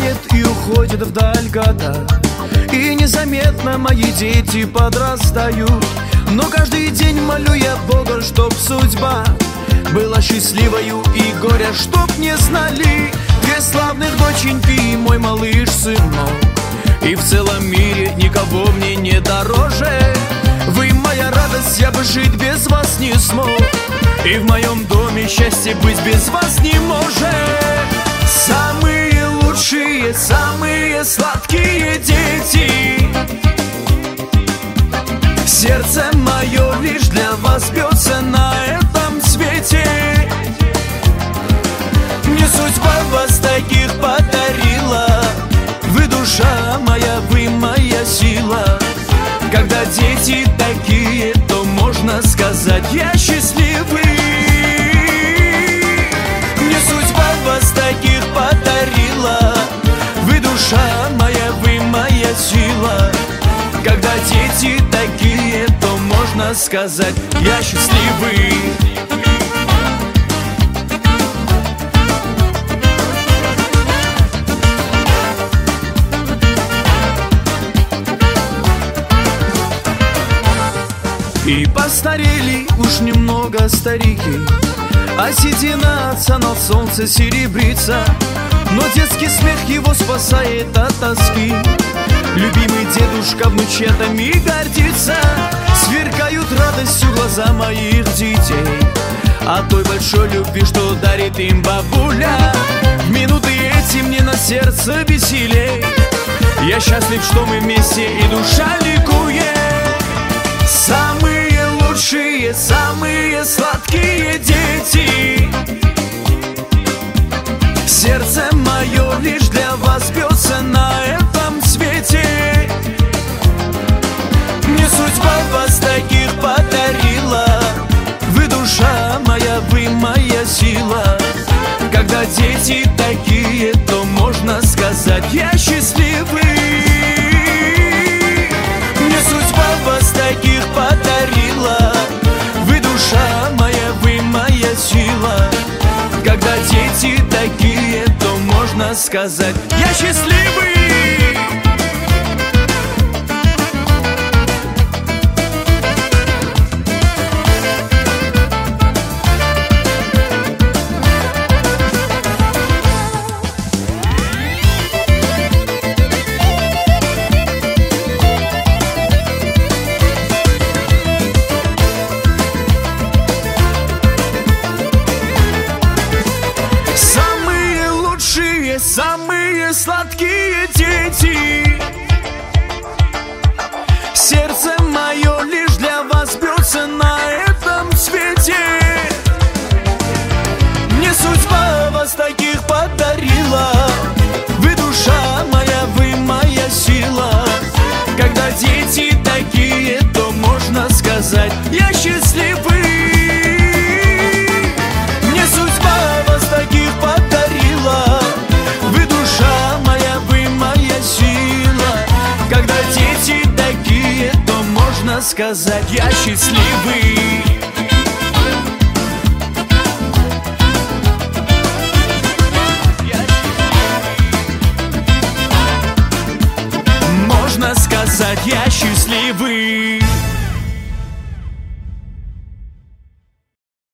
тает и уходит вдаль года, и незаметно мои дети подрастают. Но каждый день молю я Бога, чтоб судьба была счастливою, и горя чтоб не знали две славных доченьки и мой малыш сынок. И в целом мире никого мне не дороже. Вы моя радость, я бы жить без вас не смог, и в моем доме счастье быть без вас не может. Самые лучшие, самые сладкие дети, сердце мое лишь для вас бьется на этом свете. Мне судьба вас таких подарила, вы душа моя, вы моя сила. Когда дети такие, то можно сказать, я счастливый. Мне судьба вас таких подарила, вы душа моя, вы моя сила. Когда дети такие, то можно сказать, я счастливый. И постарели уж немного старики, а седина отца на солнце серебрится. Но детский смех его спасает от тоски. Любимый дедушка внучатами гордится. Сверкают радостью глаза моих детей от той большой любви, что дарит им бабуля. В минуты эти мне на сердце веселей. Я счастлив, что мы вместе и душа ликует. Самые лучшие, самые сладкие дети, сердце мое лишь для вас бьется на этом свете. Мне судьба вас таких подарила, вы душа моя, вы моя сила. Когда дети такие, то можно сказать, я счастливый. Мне судьба вас таких подарила, вы душа моя, вы моя сила. Когда дети такие, то можно сказать, я счастливый. Самые сладкие дети, сердце мое лишь для вас бьется на этом свете. Мне судьба вас таких подарила, вы душа моя, вы моя сила. Когда дети такие, то можно сказать, я счастливый. Мне судьба вас таких подарила, вы душа моя, вы моя сила. Когда дети такие, то можно сказать, я счастливый. Можно сказать, я счастливый.